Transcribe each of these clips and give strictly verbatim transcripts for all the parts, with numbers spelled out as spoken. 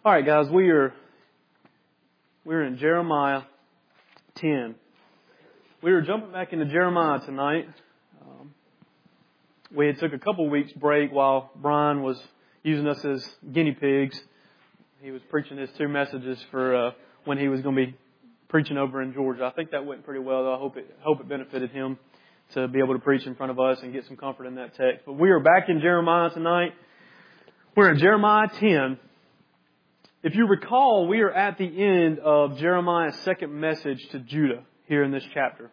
All right, guys, we are we're in Jeremiah ten. We were jumping back into Jeremiah tonight. Um, we had took a couple weeks break while Brian was using us as guinea pigs. He was preaching his two messages for uh, when he was going to be preaching over in Georgia. I think that went pretty well, though. I hope it hope it benefited him to be able to preach in front of us and get some comfort in that text. But we are back in Jeremiah tonight. We're in Jeremiah ten. If you recall, we are at the end of Jeremiah's second message to Judah here in this chapter.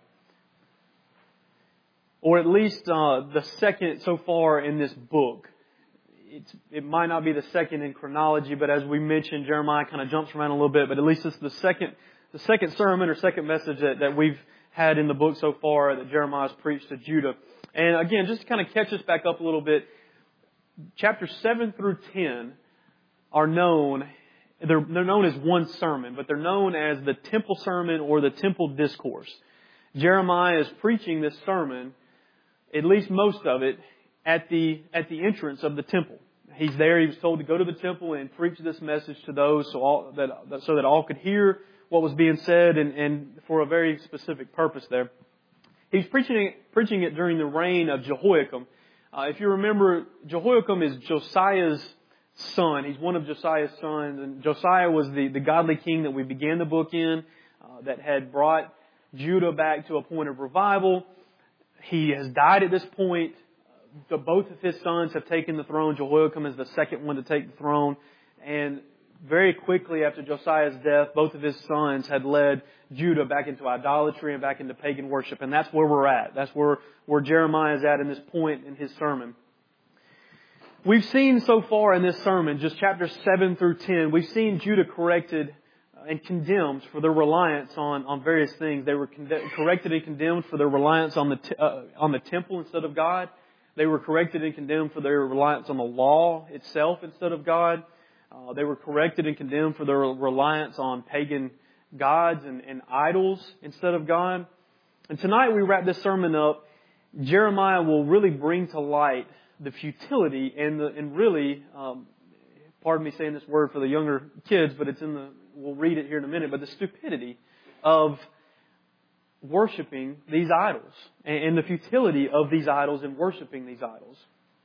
Or at least uh, the second so far in this book. It's, it might not be the second in chronology, but as we mentioned, Jeremiah kind of jumps around a little bit. But at least it's the second, the second sermon or second message that, that we've had in the book so far that Jeremiah's preached to Judah. And again, just to kind of catch us back up a little bit, chapters seven through ten are known. They're, they're known as one sermon, but they're known as the temple sermon or the temple discourse. Jeremiah is preaching this sermon, at least most of it, at the at the entrance of the temple. He's there. He was told to go to the temple and preach this message to those so all that so that all could hear what was being said, and, and for a very specific purpose there. He's preaching it, preaching it during the reign of Jehoiakim. Uh, if you remember, Jehoiakim is Josiah's son. He's one of Josiah's sons. And Josiah was the, the godly king that we began the book in, uh, that had brought Judah back to a point of revival. He has died at this point. The, both of his sons have taken the throne. Jehoiakim is the second one to take the throne. And very quickly after Josiah's death, both of his sons had led Judah back into idolatry and back into pagan worship. And that's where we're at. That's where, where Jeremiah is at in this point in his sermon. We've seen so far in this sermon, just chapters seven through ten, we've seen Judah corrected and condemned for their reliance on, on various things. They were con- corrected and condemned for their reliance on the t- uh, on the temple instead of God. They were corrected and condemned for their reliance on the law itself instead of God. Uh, they were corrected and condemned for their reliance on pagan gods and, and idols instead of God. And tonight we wrap this sermon up. Jeremiah will really bring to light the futility and the and really, um, pardon me saying this word for the younger kids, but it's in the, we'll read it here in a minute, but the stupidity of worshiping these idols and, and the futility of these idols and worshiping these idols.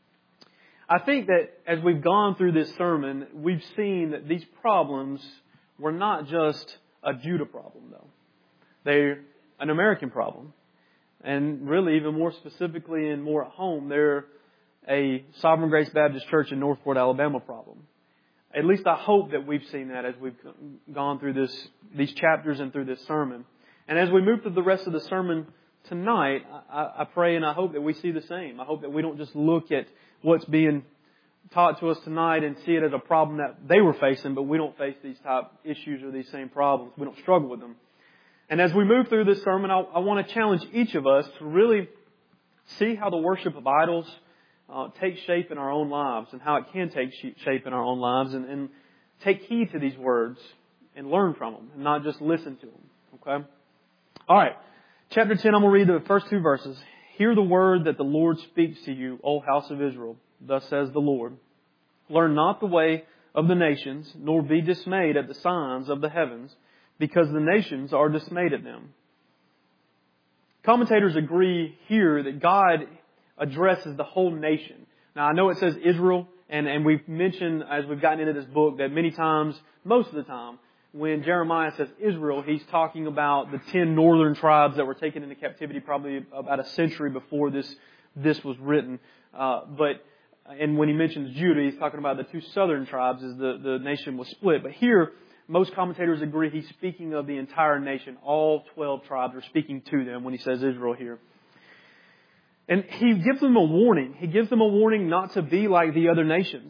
I think that as we've gone through this sermon, we've seen that these problems were not just a Judah problem, though. They're an American problem. And really, even more specifically and more at home, they're a Sovereign Grace Baptist Church in Northport, Alabama problem. At least I hope that we've seen that as we've gone through this, these chapters and through this sermon. And as we move through the rest of the sermon tonight, I, I pray and I hope that we see the same. I hope that we don't just look at what's being taught to us tonight and see it as a problem that they were facing, but we don't face these type issues or these same problems. We don't struggle with them. And as we move through this sermon, I, I want to challenge each of us to really see how the worship of idols Uh, take shape in our own lives and how it can take shape in our own lives, and, and take heed to these words and learn from them and not just listen to them. Okay? All right. Chapter ten, I'm going to read the first two verses. Hear the word that the Lord speaks to you, O house of Israel. Thus says the Lord. Learn not the way of the nations, nor be dismayed at the signs of the heavens, because the nations are dismayed at them. Commentators agree here that God addresses the whole nation. Now, I know it says Israel, and, and we've mentioned as we've gotten into this book that many times, most of the time, when Jeremiah says Israel, he's talking about the ten northern tribes that were taken into captivity probably about a century before this this was written. Uh, but and when he mentions Judah, he's talking about the two southern tribes as the, the nation was split. But here, most commentators agree he's speaking of the entire nation. All twelve tribes are speaking to them when he says Israel here. And he gives them a warning. He gives them a warning not to be like the other nations.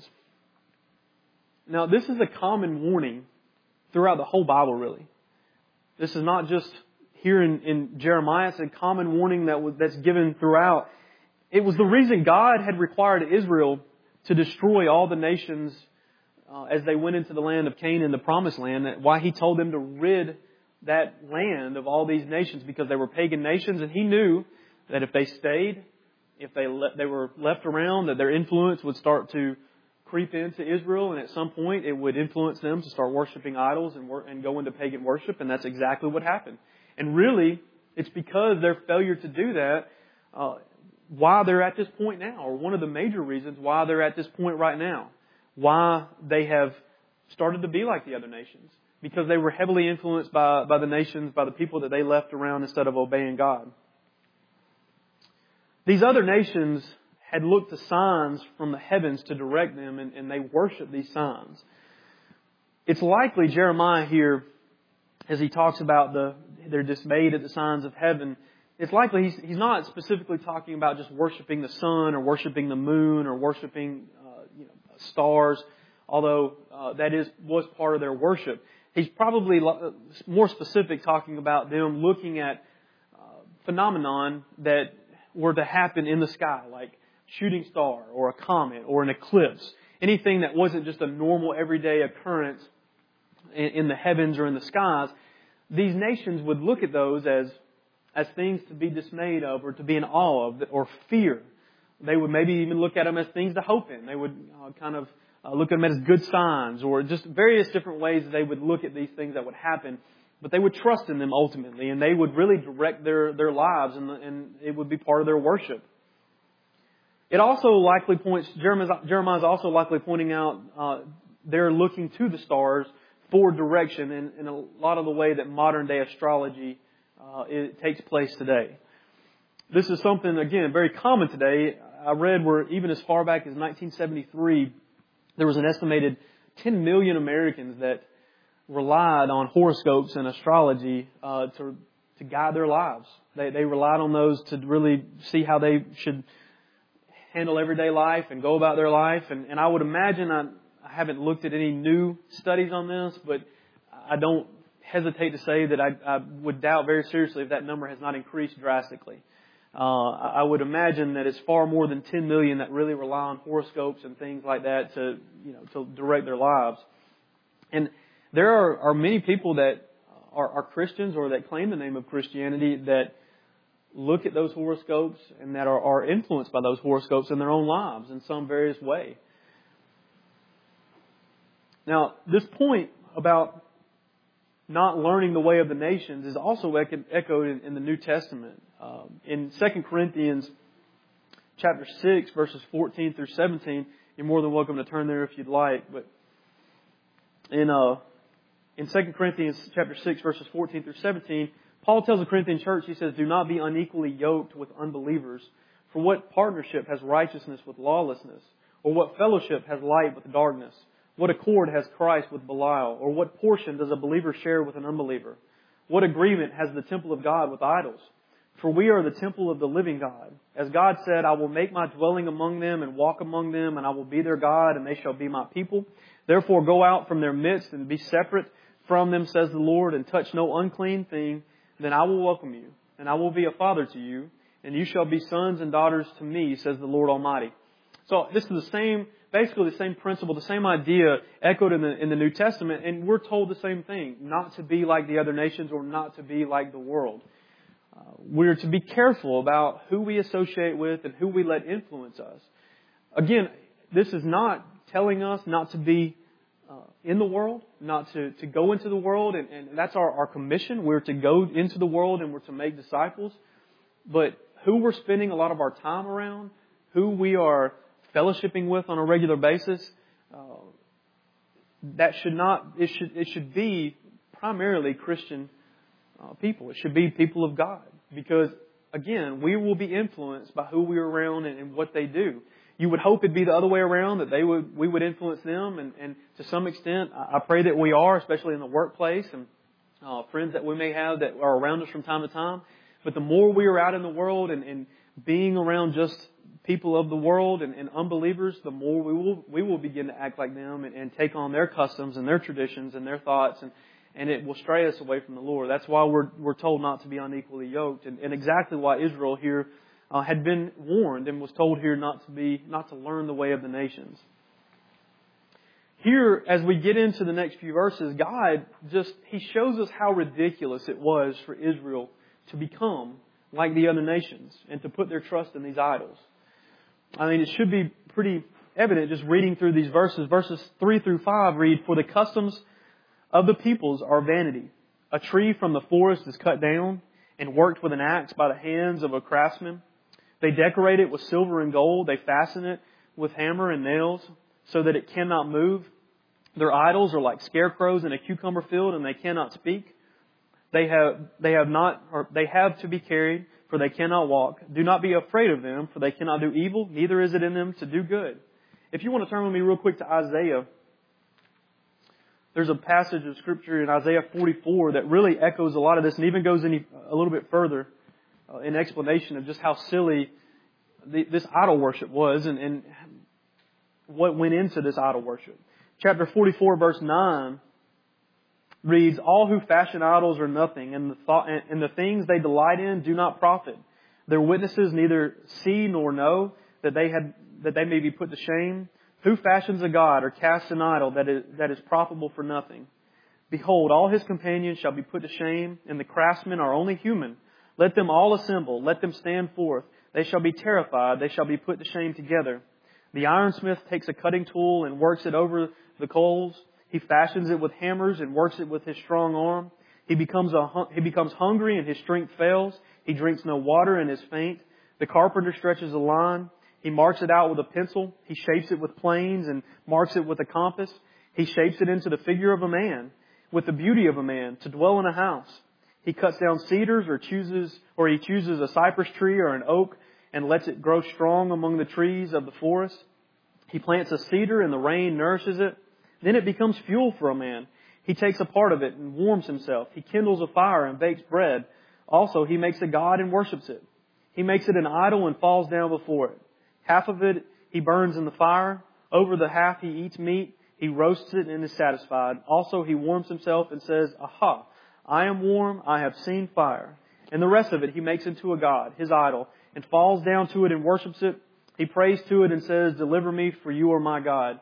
Now, this is a common warning throughout the whole Bible, really. This is not just here in, in Jeremiah. It's a common warning that was, that's given throughout. It was the reason God had required Israel to destroy all the nations uh, as they went into the land of Canaan, the promised land. That why He told them to rid that land of all these nations, because they were pagan nations, and He knew that if they stayed, if they le- they were left around, that their influence would start to creep into Israel, and at some point it would influence them to start worshiping idols and, wor- and go into pagan worship, and that's exactly what happened. And really, it's because their failure to do that uh, why they're at this point now, or one of the major reasons why they're at this point right now. Why they have started to be like the other nations. Because they were heavily influenced by, by the nations, by the people that they left around instead of obeying God. These other nations had looked to signs from the heavens to direct them, and, and they worshiped these signs. It's likely Jeremiah here, as he talks about the they're dismayed at the signs of heaven, it's likely he's, he's not specifically talking about just worshiping the sun or worshiping the moon or worshiping uh, you know, stars, although uh, that is was part of their worship. He's probably more specific talking about them looking at uh, phenomenon that were to happen in the sky, like shooting star or a comet or an eclipse. Anything that wasn't just a normal everyday occurrence in, in the heavens or in the skies. These nations would look at those as as things to be dismayed of or to be in awe of or fear. They would maybe even look at them as things to hope in. They would uh, kind of uh, look at them as good signs or just various different ways they would look at these things that would happen. But they would trust in them ultimately, and they would really direct their, their lives, and, and it would be part of their worship. It also likely points, Jeremiah is also likely pointing out uh, they're looking to the stars for direction in, in a lot of the way that modern day astrology uh, it takes place today. This is something, again, very common today. I read where even as far back as nineteen seventy-three, there was an estimated ten million Americans that relied on horoscopes and astrology uh, to to guide their lives. They they relied on those to really see how they should handle everyday life and go about their life. And, and I would imagine, I, I haven't looked at any new studies on this, but I don't hesitate to say that I, I would doubt very seriously if that number has not increased drastically. Uh, I would imagine that it's far more than ten million that really rely on horoscopes and things like that to, you know, to direct their lives. And there are, are many people that are, are Christians or that claim the name of Christianity that look at those horoscopes and that are, are influenced by those horoscopes in their own lives in some various way. Now, this point about not learning the way of the nations is also echoed in, in the New Testament. Um, in Second Corinthians chapter six, verses fourteen through seventeen, you're more than welcome to turn there if you'd like. But in uh, in Second Corinthians chapter six, verses fourteen through seventeen, Paul tells the Corinthian church, he says, "Do not be unequally yoked with unbelievers. For what partnership has righteousness with lawlessness? Or what fellowship has light with darkness? What accord has Christ with Belial? Or what portion does a believer share with an unbeliever? What agreement has the temple of God with idols? For we are the temple of the living God. As God said, I will make my dwelling among them and walk among them, and I will be their God, and they shall be my people. Therefore go out from their midst and be separate from them, says the Lord, and touch no unclean thing. Then I will welcome you, and I will be a father to you, and you shall be sons and daughters to me, says the Lord Almighty." So this is the same, basically the same principle, the same idea echoed in the, in the New Testament, and we're told the same thing, not to be like the other nations or not to be like the world. Uh, we're to be careful about who we associate with and who we let influence us. Again, this is not telling us not to be uh, in the world, not to, to go into the world, and, and that's our, our commission. We're to go into the world and we're to make disciples. But who we're spending a lot of our time around, who we are fellowshipping with on a regular basis, uh, that should not, it should, it should be primarily Christian Uh, people. It should be people of God. Because, again, we will be influenced by who we're around and, and what they do. You would hope it'd be the other way around, that they would, we would influence them. And, and to some extent, I, I pray that we are, especially in the workplace and uh, friends that we may have that are around us from time to time. But the more we are out in the world and, and being around just people of the world and, and unbelievers, the more we will we will begin to act like them and, and take on their customs and their traditions and their thoughts, and And it will stray us away from the Lord. That's why we're we're told not to be unequally yoked, and, and exactly why Israel here uh, had been warned and was told here not to be not to learn the way of the nations. Here, as we get into the next few verses, God just He shows us how ridiculous it was for Israel to become like the other nations and to put their trust in these idols. I mean, it should be pretty evident just reading through these verses. Verses three through five read, "For the customs of the peoples are vanity. A tree from the forest is cut down and worked with an axe by the hands of a craftsman. They decorate it with silver and gold. They fasten it with hammer and nails so that it cannot move. Their idols are like scarecrows in a cucumber field, and they cannot speak. They have, they have not, or they have to be carried, for they cannot walk. Do not be afraid of them, for they cannot do evil, neither is it in them to do good." If you want to turn with me real quick to Isaiah, there's a passage of Scripture in Isaiah forty-four that really echoes a lot of this and even goes any, a little bit further uh, in explanation of just how silly the, this idol worship was and, and what went into this idol worship. Chapter forty-four, verse nine reads, "All who fashion idols are nothing, and the thought, and the things they delight in do not profit. Their witnesses neither see nor know that they had that they may be put to shame. Who fashions a god or casts an idol that is that is profitable for nothing? Behold, all his companions shall be put to shame, and the craftsmen are only human. Let them all assemble, let them stand forth. They shall be terrified, they shall be put to shame together. The ironsmith takes a cutting tool and works it over the coals. He fashions it with hammers and works it with his strong arm. He becomes a he becomes hungry and his strength fails. He drinks no water and is faint. The carpenter stretches a line. He marks it out with a pencil. He shapes it with planes and marks it with a compass. He shapes it into the figure of a man, with the beauty of a man, to dwell in a house. He cuts down cedars or chooses, or he chooses a cypress tree or an oak and lets it grow strong among the trees of the forest. He plants a cedar and the rain nourishes it. Then it becomes fuel for a man. He takes a part of it and warms himself. He kindles a fire and bakes bread. Also, he makes a god and worships it. He makes it an idol and falls down before it. Half of it he burns in the fire. Over the half he eats meat. He roasts it and is satisfied. Also, he warms himself and says, Aha, I am warm. I have seen fire. And the rest of it he makes into a god, his idol, and falls down to it and worships it. He prays to it and says, Deliver me, for you are my God.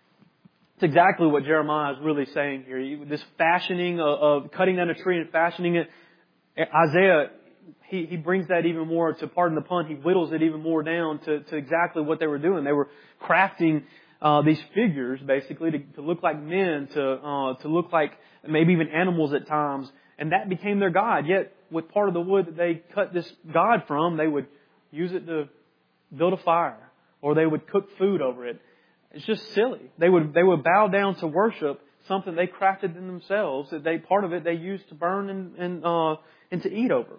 It's exactly what Jeremiah is really saying here. This fashioning of, of cutting down a tree and fashioning it. Isaiah, he, he brings that even more, to pardon the pun, he whittles it even more down to, to exactly what they were doing. They were crafting uh, these figures, basically, to, to look like men, to uh, to look like maybe even animals at times. And that became their god. Yet, with part of the wood that they cut this god from, they would use it to build a fire, or they would cook food over it. It's just silly. They would they would bow down to worship something they crafted in themselves. That they part of it they used to burn and and, uh, and to eat over.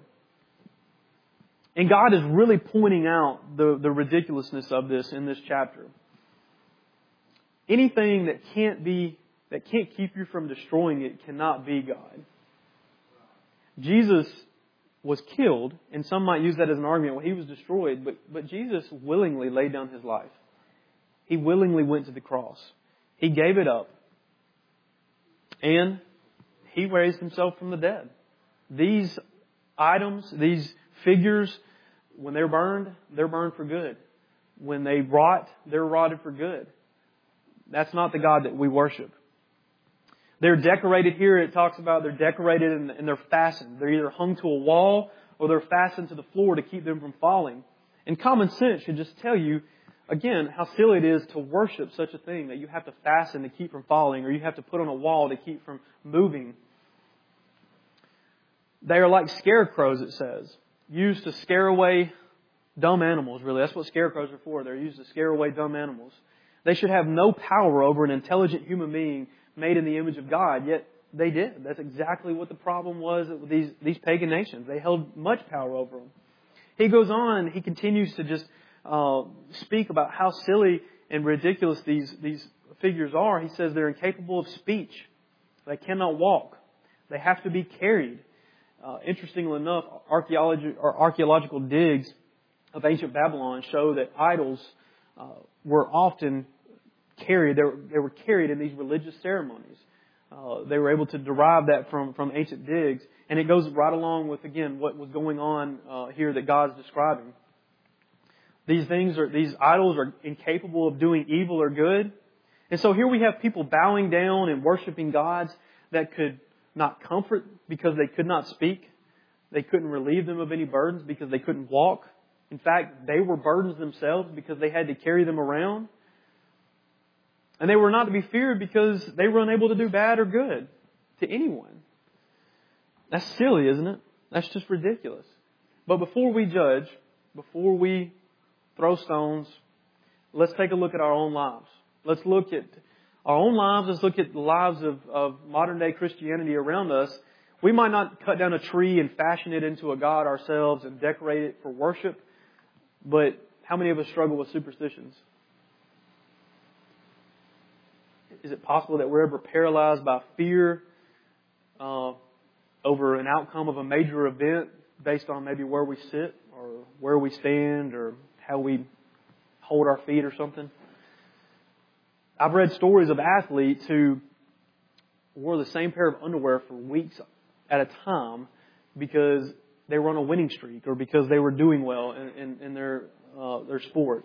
And God is really pointing out the, the ridiculousness of this in this chapter. Anything that can't be that can't keep you from destroying it cannot be God. Jesus was killed, and some might use that as an argument. Well, he was destroyed, but but Jesus willingly laid down his life. He willingly went to the cross. He gave it up. And He raised Himself from the dead. These items, these figures, when they're burned, they're burned for good. When they rot, they're rotted for good. That's not the God that we worship. They're decorated here. It talks about they're decorated and, and they're fastened. They're either hung to a wall or they're fastened to the floor to keep them from falling. And common sense should just tell you, again, how silly it is to worship such a thing that you have to fasten to keep from falling, or you have to put on a wall to keep from moving. They are like scarecrows, it says, used to scare away dumb animals, really. That's what scarecrows are for. They're used to scare away dumb animals. They should have no power over an intelligent human being made in the image of God, yet they did. That's exactly what the problem was with these, these pagan nations. They held much power over them. He goes on, he continues to just uh, speak about how silly and ridiculous these, these figures are. He says they're incapable of speech. They cannot walk. They have to be carried. Uh, interestingly enough, archaeology or archaeological digs of ancient Babylon show that idols uh, were often carried. They were, they were carried in these religious ceremonies. Uh, they were able to derive that from, from ancient digs. And it goes right along with, again, what was going on uh, here that God's describing. These things are, these idols are incapable of doing evil or good. And so here we have people bowing down and worshiping gods that could not comfort because they could not speak. They couldn't relieve them of any burdens because they couldn't walk. In fact, they were burdens themselves because they had to carry them around. And they were not to be feared because they were unable to do bad or good to anyone. That's silly, isn't it? That's just ridiculous. But before we judge, before we throw stones, let's take a look at our own lives. Let's look at our own lives. Let's look at the lives of, of modern day Christianity around us. We might not cut down a tree and fashion it into a god ourselves and decorate it for worship, but how many of us struggle with superstitions? Is it possible that we're ever paralyzed by fear uh, over an outcome of a major event based on maybe where we sit or where we stand or how we hold our feet or something? I've read stories of athletes who wore the same pair of underwear for weeks at a time because they were on a winning streak or because they were doing well in, in, in their uh, their sport.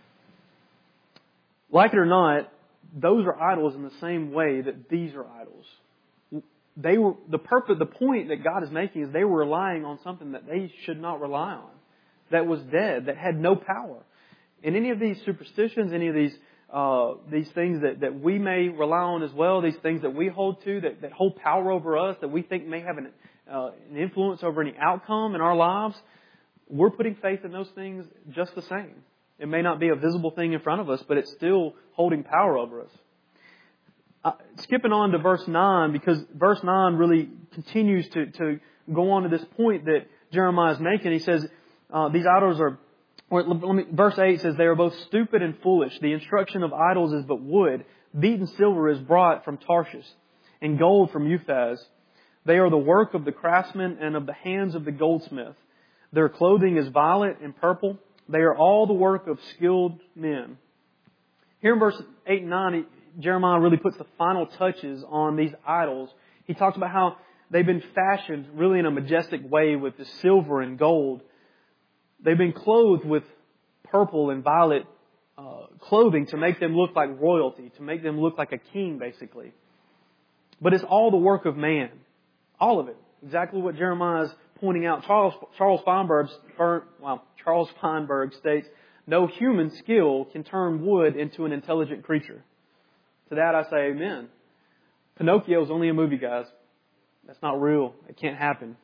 Like it or not, those are idols in the same way that these are idols. They were the purpose, the point that God is making is they were relying on something that they should not rely on, that was dead, that had no power. And any of these superstitions, any of these uh, these things that, that we may rely on as well, these things that we hold to, that, that hold power over us, that we think may have an, uh, an influence over any outcome in our lives, we're putting faith in those things just the same. It may not be a visible thing in front of us, but it's still holding power over us. Uh, skipping on to verse nine, because verse nine really continues to, to go on to this point that Jeremiah is making. He says, uh, these idols are, or let me, verse eight says, they are both stupid and foolish. The instruction of idols is but wood. Beaten silver is brought from Tarshish, and gold from Uphaz. They are the work of the craftsman and of the hands of the goldsmith. Their clothing is violet and purple. They are all the work of skilled men. Here in verse eight and nine, Jeremiah really puts the final touches on these idols. He talks about how they've been fashioned really in a majestic way with the silver and gold. They've been clothed with purple and violet uh, clothing to make them look like royalty, to make them look like a king, basically. But it's all the work of man. All of it. Exactly what Jeremiah is pointing out. Charles Charles Feinberg, well, Charles Feinberg states, no human skill can turn wood into an intelligent creature. To that I say amen. Pinocchio is only a movie, guys. That's not real. It can't happen.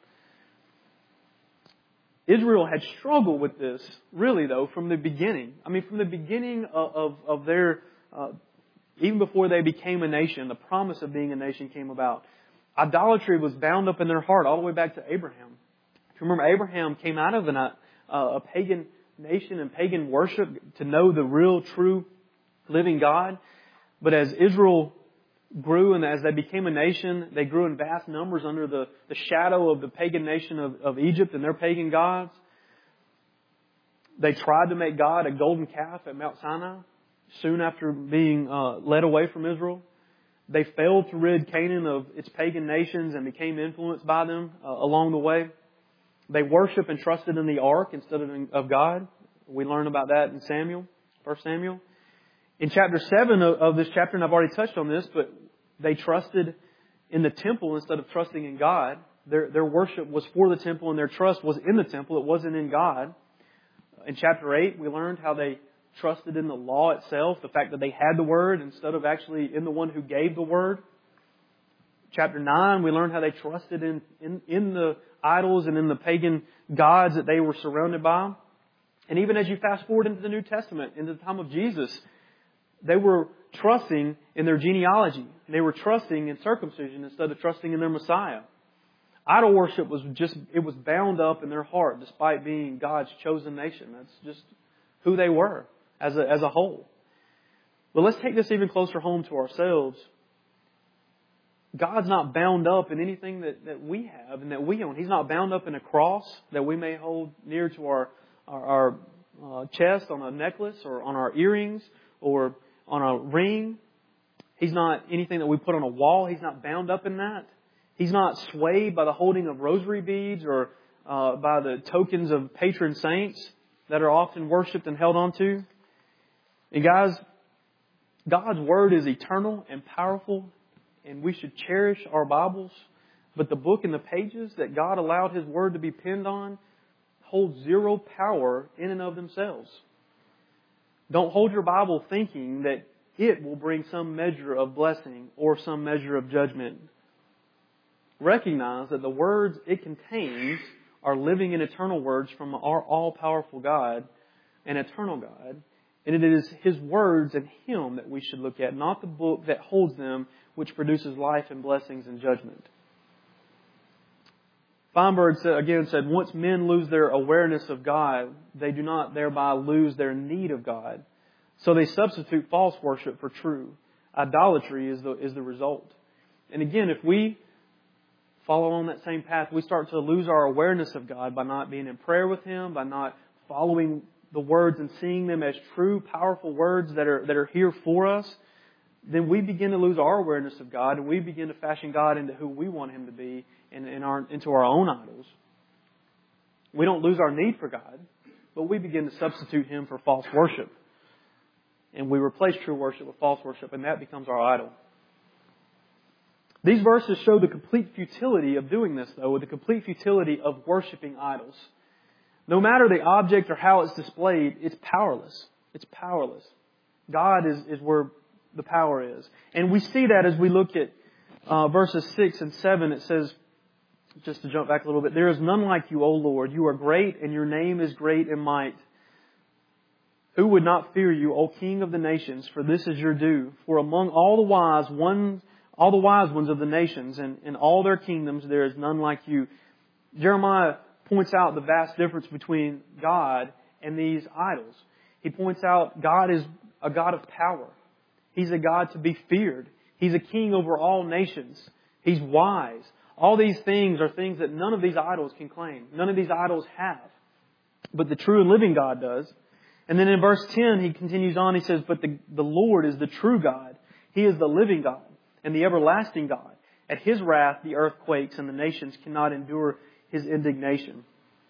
Israel had struggled with this, really, though, from the beginning. I mean, from the beginning of, of, of their, uh, even before they became a nation, the promise of being a nation came about. Idolatry was bound up in their heart all the way back to Abraham. If you remember, Abraham came out of an, uh, a pagan nation and pagan worship to know the real, true, living God. But as Israel grew and as they became a nation, they grew in vast numbers under the, the shadow of the pagan nation of, of Egypt and their pagan gods. They tried to make God a golden calf at Mount Sinai soon after being uh, led away from Israel. They failed to rid Canaan of its pagan nations and became influenced by them uh, along the way. They worshiped and trusted in the ark instead of, of God. We learn about that in Samuel, First Samuel. In chapter seven of, of this chapter, and I've already touched on this, but they trusted in the temple instead of trusting in God. Their, their worship was for the temple and their trust was in the temple. It wasn't in God. In chapter eight, we learned how they trusted in the law itself, the fact that they had the Word instead of actually in the one who gave the Word. Chapter nine, we learned how they trusted in, in, in the idols and in the pagan gods that they were surrounded by. And even as you fast forward into the New Testament, into the time of Jesus, they were trusting in their genealogy. They were trusting in circumcision instead of trusting in their Messiah. Idol worship was just, it was bound up in their heart despite being God's chosen nation. That's just who they were as a, as a whole. But let's take this even closer home to ourselves. God's not bound up in anything that, that we have and that we own. He's not bound up in a cross that we may hold near to our, our, our uh, chest on a necklace or on our earrings or on a ring. He's not anything that we put on a wall. He's not bound up in that. He's not swayed by the holding of rosary beads or uh, by the tokens of patron saints that are often worshipped and held onto. And guys, God's Word is eternal and powerful, and we should cherish our Bibles. But the book and the pages that God allowed His Word to be penned on hold zero power in and of themselves. Don't hold your Bible thinking that it will bring some measure of blessing or some measure of judgment. Recognize that the words it contains are living and eternal words from our all-powerful God and eternal God. And it is His words and Him that we should look at, not the book that holds them, which produces life and blessings and judgment. Feinberg again said, once men lose their awareness of God, they do not thereby lose their need of God. So they substitute false worship for true. Idolatry is the, is the result. And again, if we follow on that same path, we start to lose our awareness of God by not being in prayer with Him, by not following the words and seeing them as true, powerful words that are that are here for us, then we begin to lose our awareness of God, and we begin to fashion God into who we want Him to be and in our, into our own idols. We don't lose our need for God, but we begin to substitute Him for false worship. And we replace true worship with false worship, and that becomes our idol. These verses show the complete futility of doing this, though, with the complete futility of worshiping idols. No matter the object or how it's displayed, it's powerless. It's powerless. God is, is where the power is. And we see that as we look at uh, verses six and seven. It says, just to jump back a little bit, there is none like you, O Lord. You are great, and your name is great in might. Who would not fear you, O King of the nations? For this is your due. For among all the wise one, all the wise ones of the nations, and in all their kingdoms, there is none like you. Jeremiah points out the vast difference between God and these idols. He points out God is a God of power. He's a God to be feared. He's a king over all nations. He's wise. All these things are things that none of these idols can claim. None of these idols have. But the true and living God does. And then in verse ten, he continues on. He says, but the, the Lord is the true God. He is the living God and the everlasting God. At His wrath, the earth quakes and the nations cannot endure His indignation.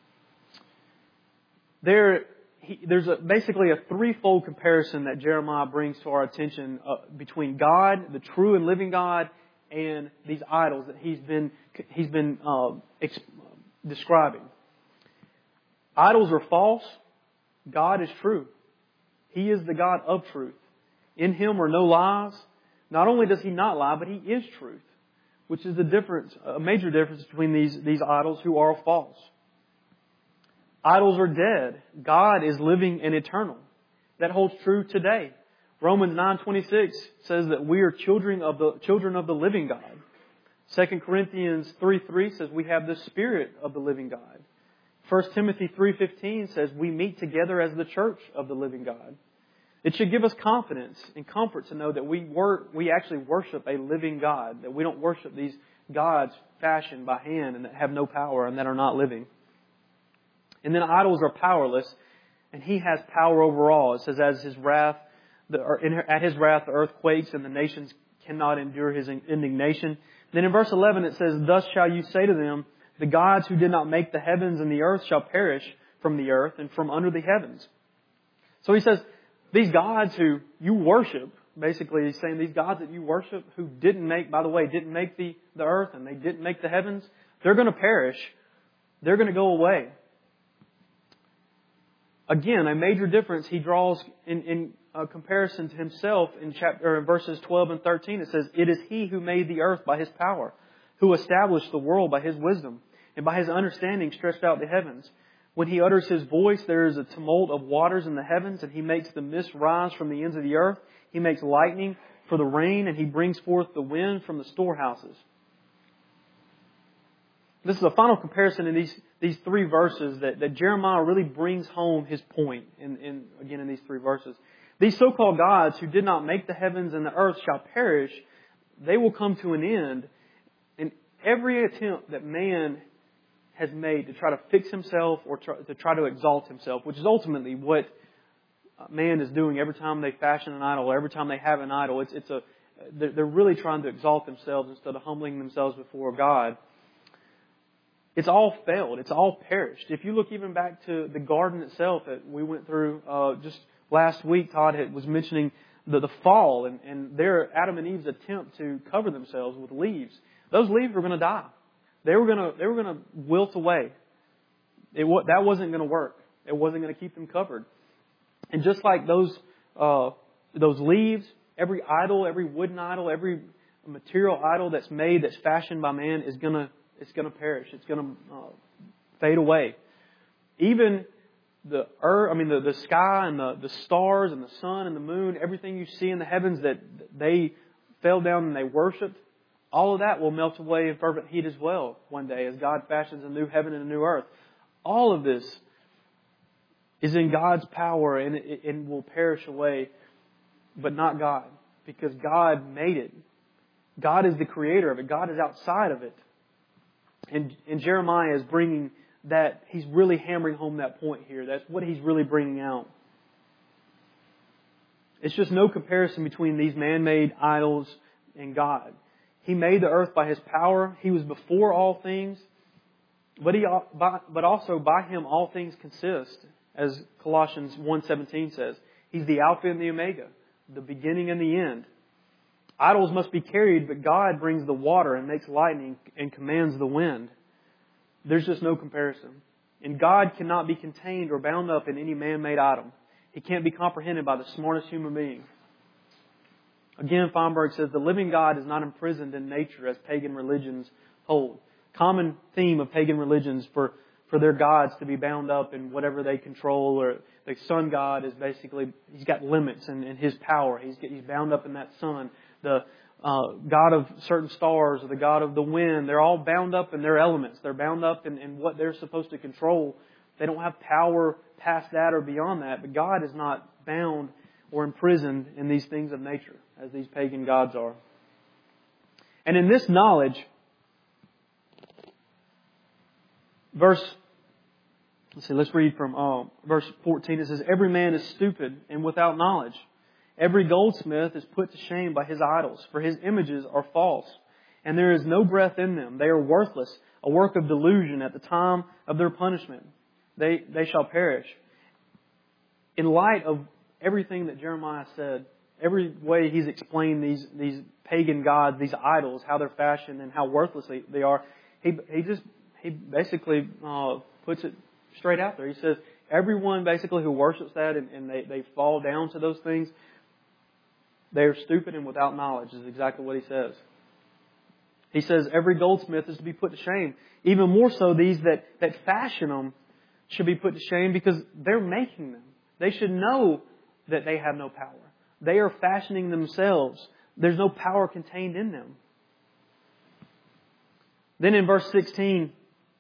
There, he, there's a, basically a threefold comparison that Jeremiah brings to our attention uh, between God, the true and living God, and these idols that he's been he's been uh, ex- describing. Idols are false. God is true. He is the God of truth. In Him are no lies. Not only does He not lie, but He is truth, which is the difference, a major difference between these, these idols who are false. Idols are dead. God is living and eternal. That holds true today. Romans nine twenty-six says that we are children of the children of the living God. Second Corinthians three three says we have the Spirit of the living God. First Timothy three fifteen says we meet together as the church of the living God. It should give us confidence and comfort to know that we wor- we actually worship a living God, that we don't worship these gods fashioned by hand and that have no power and that are not living. And then idols are powerless, and He has power over all. It says, as His wrath, the, or in, at His wrath the earth quakes and the nations cannot endure His indignation. Then in verse eleven it says, thus shall you say to them, the gods who did not make the heavens and the earth shall perish from the earth and from under the heavens. So He says, these gods who you worship, basically He's saying these gods that you worship who didn't make, by the way, didn't make the, the earth and they didn't make the heavens, they're going to perish. They're going to go away. Again, a major difference He draws in, in a comparison to Himself in chapter, or in verses twelve and thirteen. It says, it is He who made the earth by His power, who established the world by His wisdom, and by His understanding stretched out the heavens. When He utters His voice, there is a tumult of waters in the heavens, and He makes the mist rise from the ends of the earth. He makes lightning for the rain, and He brings forth the wind from the storehouses. This is a final comparison in these, these three verses that, that Jeremiah really brings home his point in, in, again, in these three verses. These so-called gods who did not make the heavens and the earth shall perish. They will come to an end. And every attempt that man has made to try to fix himself or try, to try to exalt himself, which is ultimately what man is doing every time they fashion an idol, or every time they have an idol. It's, it's a, they're, they're really trying to exalt themselves instead of humbling themselves before God. It's all failed. It's all perished. If you look even back to the garden itself that we went through uh, just last week, Todd had, was mentioning the, the fall and, and their Adam and Eve's attempt to cover themselves with leaves. Those leaves were going to die. They were going to they were going to wilt away. It that wasn't going to work. It wasn't going to keep them covered. And just like those uh, those leaves, every idol, every wooden idol, every material idol that's made, that's fashioned by man is gonna, it's gonna perish. It's gonna uh, fade away. Even the earth, I mean the, the sky and the, the stars and the sun and the moon, everything you see in the heavens that they fell down and they worshipped, all of that will melt away in fervent heat as well one day as God fashions a new heaven and a new earth. All of this is in God's power and it, it will perish away, but not God, because God made it. God is the creator of it. God is outside of it. And, and Jeremiah is bringing that, he's really hammering home that point here. That's what he's really bringing out. It's just no comparison between these man-made idols and God. He made the earth by His power. He was before all things. But he, but also by Him all things consist, as Colossians one seventeen says. He's the Alpha and the Omega, the beginning and the end. Idols must be carried, but God brings the water and makes lightning and commands the wind. There's just no comparison. And God cannot be contained or bound up in any man-made item. He can't be comprehended by the smartest human being. Again, Feinberg says, the living God is not imprisoned in nature as pagan religions hold. Common theme of pagan religions for, for their gods to be bound up in whatever they control. Or the sun god is basically, he's got limits in, in his power. He's, he's bound up in that sun. The uh, god of certain stars or the god of the wind, they're all bound up in their elements. They're bound up in, in what they're supposed to control. They don't have power past that or beyond that. But God is not bound or imprisoned in these things of nature, as these pagan gods are. And in this knowledge, verse, let's see, let's read from uh, verse fourteen. It says, every man is stupid and without knowledge. Every goldsmith is put to shame by his idols, for his images are false, and there is no breath in them. They are worthless, a work of delusion at the time of their punishment. They, they shall perish. In light of everything that Jeremiah said, every way he's explained these, these pagan gods, these idols, how they're fashioned and how worthless they, they are, he, he just, he basically uh, puts it straight out there. He says, everyone basically who worships that and, and they, they fall down to those things, they are stupid and without knowledge, is exactly what he says. He says every goldsmith is to be put to shame. Even more so, these that, that fashion them should be put to shame because they're making them. They should know that they have no power. They are fashioning themselves. There's no power contained in them. Then in verse sixteen,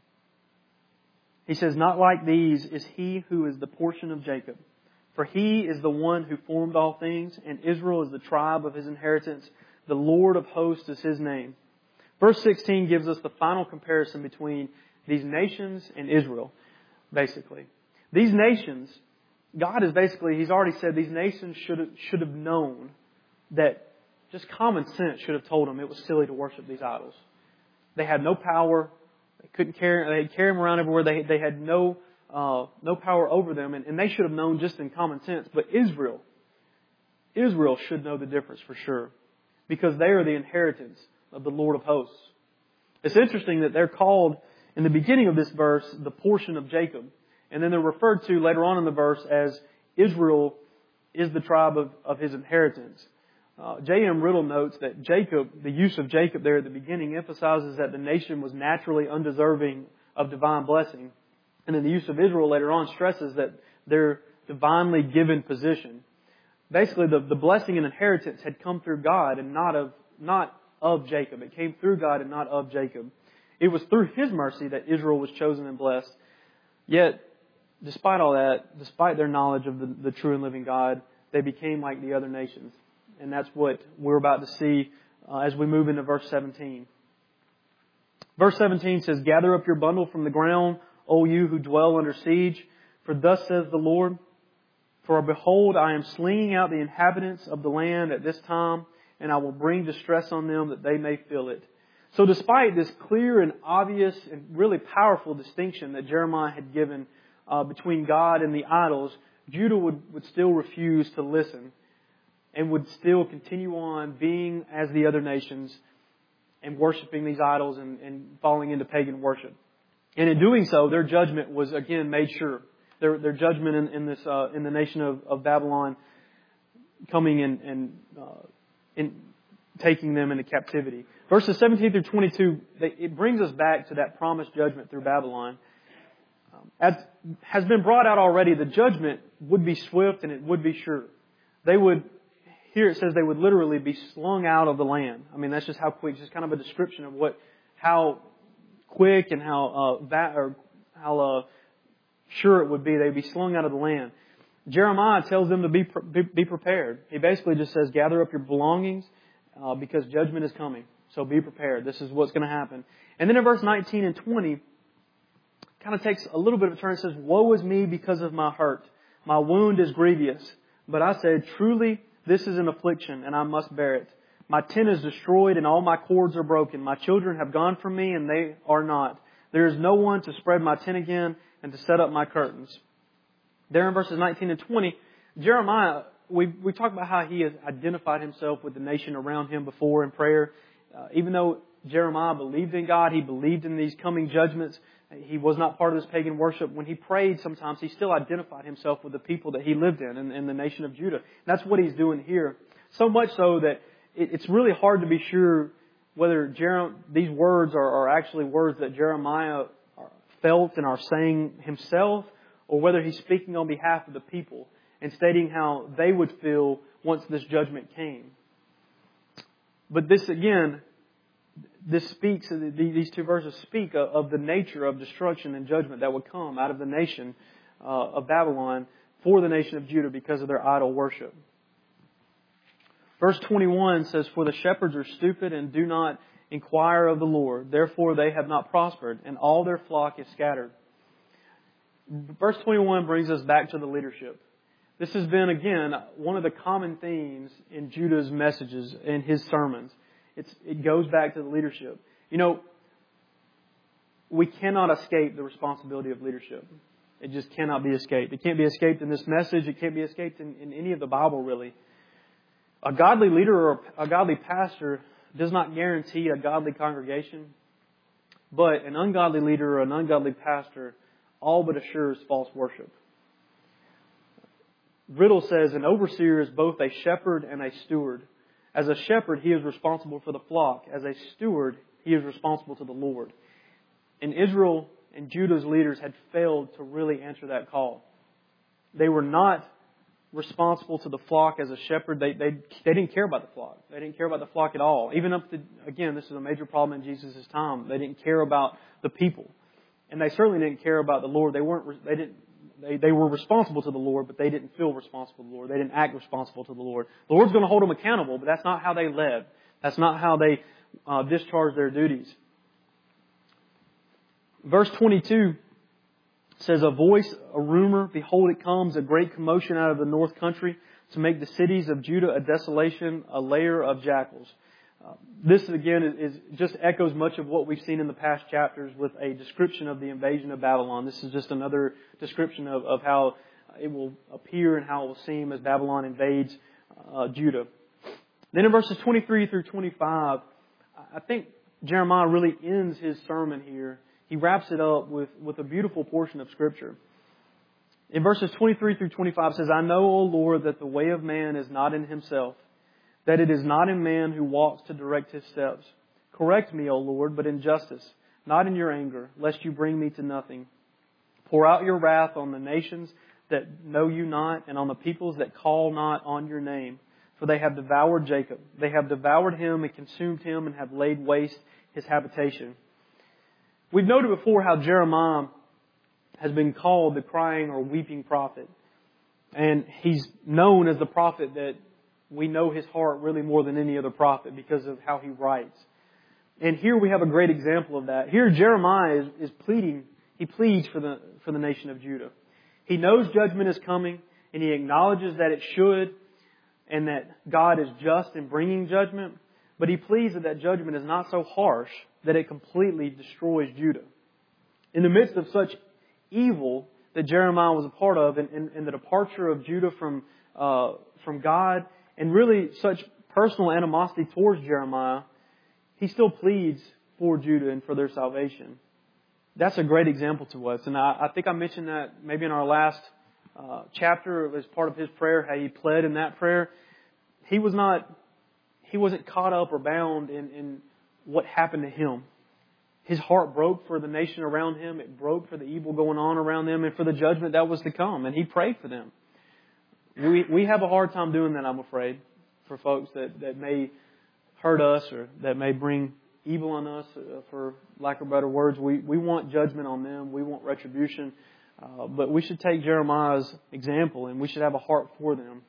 he says, not like these is he who is the portion of Jacob. For he is the one who formed all things, and Israel is the tribe of his inheritance. The Lord of hosts is his name. Verse sixteen gives us the final comparison between these nations and Israel, basically. These nations, God is basically, He's already said these nations should have, should have known that just common sense should have told them it was silly to worship these idols. They had no power. They couldn't carry, they'd carry them around everywhere. They, they had no, uh, no power over them. And, and they should have known just in common sense. But Israel, Israel should know the difference for sure. Because they are the inheritance of the Lord of hosts. It's interesting that they're called in the beginning of this verse, the portion of Jacob. And then they're referred to later on in the verse as Israel is the tribe of, of his inheritance. Uh, J M Riddle notes that Jacob, the use of Jacob there at the beginning emphasizes that the nation was naturally undeserving of divine blessing. And then the use of Israel later on stresses that their divinely given position. Basically, the, the blessing and inheritance had come through God and not of, not of Jacob. It came through God and not of Jacob. It was through His mercy that Israel was chosen and blessed. Yet, despite all that, despite their knowledge of the, the true and living God, they became like the other nations. And that's what we're about to see uh, as we move into verse seventeen. Verse seventeen says, gather up your bundle from the ground, O you who dwell under siege. For thus says the Lord, for behold, I am slinging out the inhabitants of the land at this time, and I will bring distress on them that they may feel it. So despite this clear and obvious and really powerful distinction that Jeremiah had given uh, between God and the idols, Judah would, would still refuse to listen and would still continue on being as the other nations and worshiping these idols and, and falling into pagan worship. And in doing so, their judgment was again made sure. Their, their judgment in, in this uh, in the nation of, of Babylon coming and, and uh, in taking them into captivity. Verses seventeen through twenty-two, they, it brings us back to that promised judgment through Babylon. Um, as has been brought out already, the judgment would be swift and it would be sure. They would, here it says they would literally be slung out of the land. I mean, that's just how quick, just kind of a description of what, how quick and how, uh, va- or how, uh, sure it would be. They'd be slung out of the land. Jeremiah tells them to be, be, be prepared. He basically just says, gather up your belongings, uh, because judgment is coming. So be prepared. This is what's going to happen. And then in verse nineteen and twenty, kind of takes a little bit of a turn. It says, woe is me because of my hurt. My wound is grievous. But I said, truly, this is an affliction, and I must bear it. My tent is destroyed, and all my cords are broken. My children have gone from me, and they are not. There is no one to spread my tent again and to set up my curtains. There in verses nineteen and twenty, Jeremiah, we we talked about how he has identified himself with the nation around him before in prayer. Uh, even though Jeremiah believed in God, he believed in these coming judgments. He was not part of this pagan worship. When he prayed sometimes, he still identified himself with the people that he lived in, in, in the nation of Judah. And that's what he's doing here. So much so that it, it's really hard to be sure whether Jer- these words are, are actually words that Jeremiah felt and are saying himself, or whether he's speaking on behalf of the people and stating how they would feel once this judgment came. But this again, this speaks, these two verses speak of the nature of destruction and judgment that would come out of the nation of Babylon for the nation of Judah because of their idol worship. Verse twenty-one says, for the shepherds are stupid and do not inquire of the Lord. Therefore they have not prospered, and all their flock is scattered. Verse twenty-one brings us back to the leadership. This has been, again, one of the common themes in Judah's messages, in his sermons. It's, it goes back to the leadership. You know, we cannot escape the responsibility of leadership. It just cannot be escaped. It can't be escaped in this message. It can't be escaped in, in any of the Bible, really. A godly leader or a godly pastor does not guarantee a godly congregation, but an ungodly leader or an ungodly pastor all but assures false worship. Riddle says, an overseer is both a shepherd and a steward. As a shepherd, he is responsible for the flock. As a steward, he is responsible to the Lord. And Israel and Judah's leaders had failed to really answer that call. They were not responsible to the flock as a shepherd. They, they, they didn't care about the flock. They didn't care about the flock at all. Even up to, again, this is a major problem in Jesus' time. They didn't care about the people. And they certainly didn't care about the Lord. They weren't, they didn't, They, they were responsible to the Lord, but they didn't feel responsible to the Lord. They didn't act responsible to the Lord. The Lord's going to hold them accountable, but that's not how they led. That's not how they uh, discharged their duties. Verse twenty-two says, a voice, a rumor, behold it comes, a great commotion out of the north country to make the cities of Judah a desolation, a lair of jackals. Uh, this again is, is just echoes much of what we've seen in the past chapters with a description of the invasion of Babylon. This is just another description of, of how it will appear and how it will seem as Babylon invades uh, Judah. Then in verses twenty-three through twenty-five, I think Jeremiah really ends his sermon here. He wraps it up with, with a beautiful portion of Scripture. In verses twenty-three through twenty-five it says, I know, O Lord, that the way of man is not in himself, that it is not in man who walks to direct his steps. Correct me, O Lord, but in justice, not in your anger, lest you bring me to nothing. Pour out your wrath on the nations that know you not, and on the peoples that call not on your name. For they have devoured Jacob. They have devoured him and consumed him and have laid waste his habitation. We've noted before how Jeremiah has been called the crying or weeping prophet. And he's known as the prophet that we know his heart really more than any other prophet because of how he writes. And here we have a great example of that. Here Jeremiah is, is pleading, he pleads for the, for the nation of Judah. He knows judgment is coming and he acknowledges that it should and that God is just in bringing judgment. But he pleads that that judgment is not so harsh that it completely destroys Judah. In the midst of such evil that Jeremiah was a part of and, and, and the departure of Judah from, uh, from God, and really such personal animosity towards Jeremiah, he still pleads for Judah and for their salvation. That's a great example to us. And I, I think I mentioned that maybe in our last uh, chapter as part of his prayer, how he pled in that prayer. he was not, he wasn't caught up or bound in, in what happened to him. His heart broke for the nation around him. It broke for the evil going on around them and for the judgment that was to come. And he prayed for them. We we have a hard time doing that, I'm afraid, for folks that, that may hurt us or that may bring evil on us, uh, for lack of better words. We, we want judgment on them. We want retribution. Uh, but we should take Jeremiah's example and we should have a heart for them.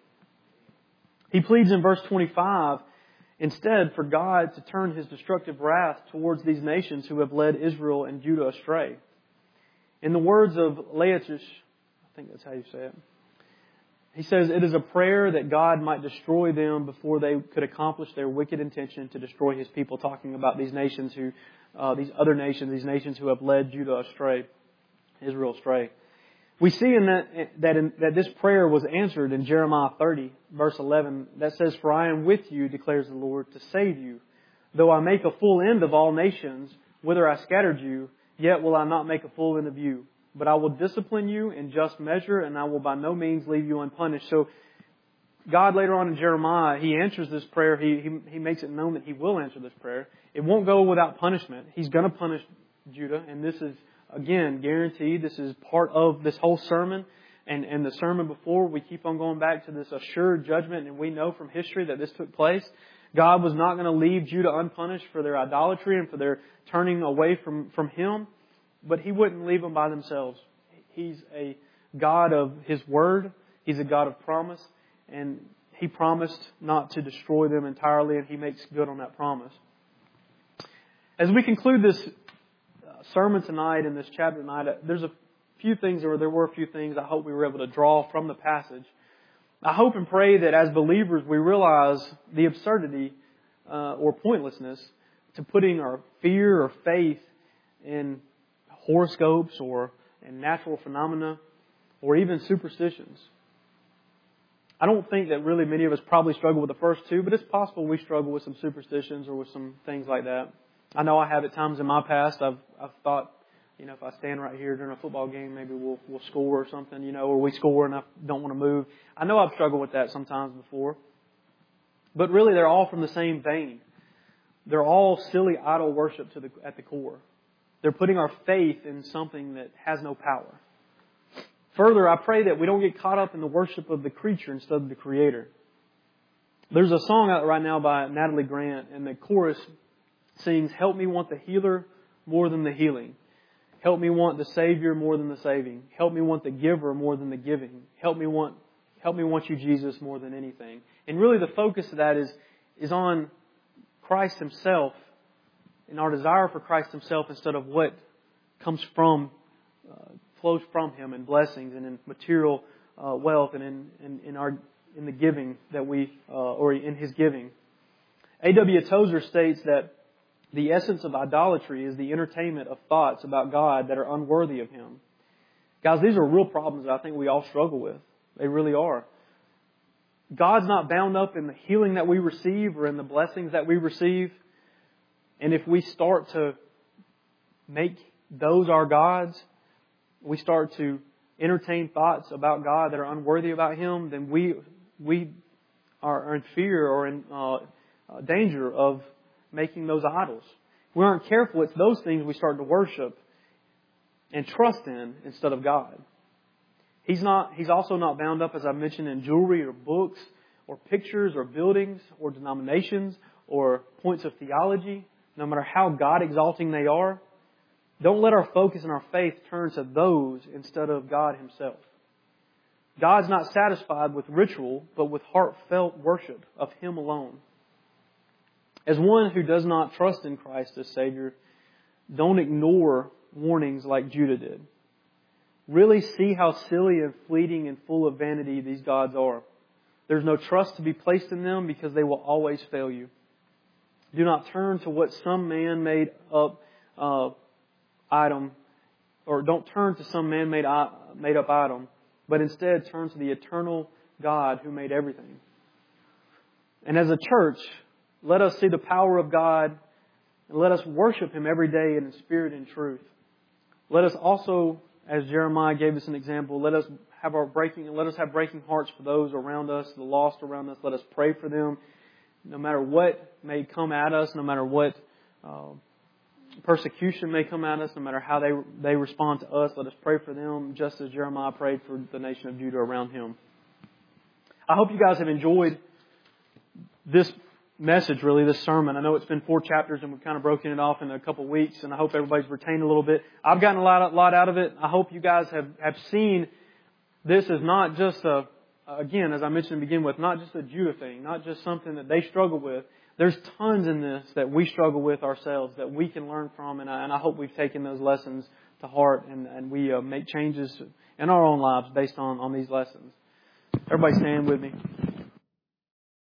He pleads in verse twenty-five, instead, for God to turn His destructive wrath towards these nations who have led Israel and Judah astray. In the words of Laetish, I think that's how you say it, he says, it is a prayer that God might destroy them before they could accomplish their wicked intention to destroy His people, talking about these nations who, uh, these other nations, these nations who have led Judah astray, Israel astray. We see in that that, in, that this prayer was answered in Jeremiah thirty, verse eleven, that says, for I am with you, declares the Lord, to save you. Though I make a full end of all nations, whither I scattered you, yet will I not make a full end of you. But I will discipline you in just measure, and I will by no means leave you unpunished. So God later on in Jeremiah, He answers this prayer. He, he, he makes it known that He will answer this prayer. It won't go without punishment. He's going to punish Judah, and this is, again, guaranteed. This is part of this whole sermon. And, and the sermon before, we keep on going back to this assured judgment. And we know from history that this took place. God was not going to leave Judah unpunished for their idolatry and for their turning away from, from Him. But He wouldn't leave them by themselves. He's a God of His Word. He's a God of promise. And He promised not to destroy them entirely. And He makes good on that promise. As we conclude this sermon tonight in this chapter tonight, there's a few things, or there were a few things I hope we were able to draw from the passage. I hope and pray that as believers we realize the absurdity uh, or pointlessness to putting our fear or faith in horoscopes or in natural phenomena or even superstitions. I don't think that really many of us probably struggle with the first two, but it's possible we struggle with some superstitions or with some things like that. I know I have at times in my past. I've I've thought, you know, if I stand right here during a football game, maybe we'll we'll score or something, you know, or we score and I don't want to move. I know I've struggled with that sometimes before. But really, they're all from the same vein. They're all silly idol worship to the at the core. They're putting our faith in something that has no power. Further, I pray that we don't get caught up in the worship of the creature instead of the Creator. There's a song out right now by Natalie Grant, and the chorus sings, help me want the healer more than the healing. Help me want the Savior more than the saving. Help me want the giver more than the giving. Help me want, help me want you, Jesus, more than anything. And really the focus of that is, is on Christ Himself and our desire for Christ Himself instead of what comes from, uh, flows from Him in blessings and in material uh, wealth and in, in, in our in the giving that we, uh, or in His giving. A W Tozer states that the essence of idolatry is the entertainment of thoughts about God that are unworthy of Him. Guys, these are real problems that I think we all struggle with. They really are. God's not bound up in the healing that we receive or in the blessings that we receive. And if we start to make those our gods, we start to entertain thoughts about God that are unworthy about Him, then we we are in fear or in uh, danger of making those idols. If we aren't careful, it's those things we start to worship and trust in instead of God. He's not. He's also not bound up, as I mentioned, in jewelry or books or pictures or buildings or denominations or points of theology, no matter how God exalting they are. Don't let our focus and our faith turn to those instead of God Himself. God's not satisfied with ritual, but with heartfelt worship of Him alone. As one who does not trust in Christ as Savior, don't ignore warnings like Judah did. Really see how silly and fleeting and full of vanity these gods are. There's no trust to be placed in them because they will always fail you. Do not turn to what some man made up uh, item, or don't turn to some man made made up item, but instead turn to the eternal God who made everything. And as a church, let us see the power of God and let us worship Him every day in spirit and truth. Let us also, as Jeremiah gave us an example, let us have our breaking, let us have breaking hearts for those around us, the lost around us. Let us pray for them. No matter what may come at us, no matter what uh, persecution may come at us, no matter how they they respond to us, let us pray for them, just as Jeremiah prayed for the nation of Judah around him. I hope you guys have enjoyed this message, really, this sermon. I know it's been four chapters and we've kind of broken it off in a couple of weeks, and I hope everybody's retained a little bit. I've gotten a lot, a lot out of it. I hope you guys have, have seen this as not just a, again, as I mentioned to begin with, not just a Judah thing, not just something that they struggle with. There's tons in this that we struggle with ourselves that we can learn from, and I, and I hope we've taken those lessons to heart and, and we uh, make changes in our own lives based on, on these lessons. Everybody stand with me.